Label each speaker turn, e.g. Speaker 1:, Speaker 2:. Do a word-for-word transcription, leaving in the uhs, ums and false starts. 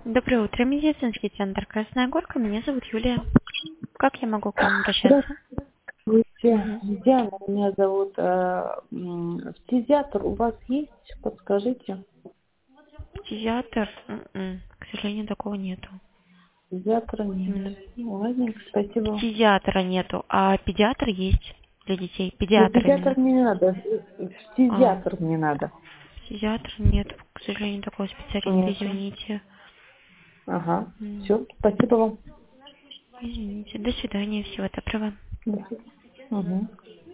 Speaker 1: Доброе утро, медицинский центр Красная Горка. Меня зовут Юлия. Как я могу к вам обращаться?
Speaker 2: Здравствуйте,
Speaker 1: Мгм.
Speaker 2: Диана меня зовут. Э, м, Фтизиатр у вас есть? Подскажите.
Speaker 1: Педиатр? М-м, К сожалению, такого нету.
Speaker 2: Фтизиатра нет.
Speaker 1: Именно
Speaker 2: Ну, ладненько, спасибо.
Speaker 1: педиатра нету, а педиатр есть для детей.
Speaker 2: Нет,
Speaker 1: Педиатр
Speaker 2: педиатр
Speaker 1: именно.
Speaker 2: мне не надо.
Speaker 1: А,
Speaker 2: Фтизиатр мне надо.
Speaker 1: педиатр нет, к сожалению, такого специалиста,
Speaker 2: Нету.
Speaker 1: извините.
Speaker 2: Ага.
Speaker 1: М,
Speaker 2: Все, спасибо вам.
Speaker 1: Извините. До свидания, всего доброго.
Speaker 2: До свидания. Мгм.